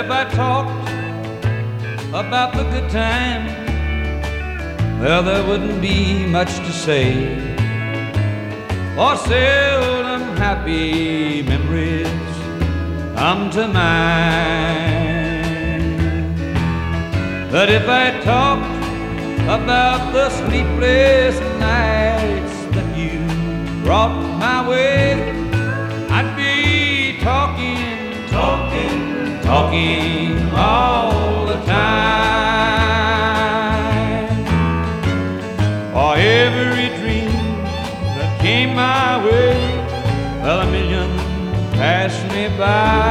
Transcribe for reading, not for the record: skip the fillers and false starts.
if I talked about the good times, well, there wouldn't be much to say. For seldom happy memories come to mind. But if I talked about the sleepless nights that you brought my way, I'd be talking all the time. For every dream that came my way, well, a million passed me by.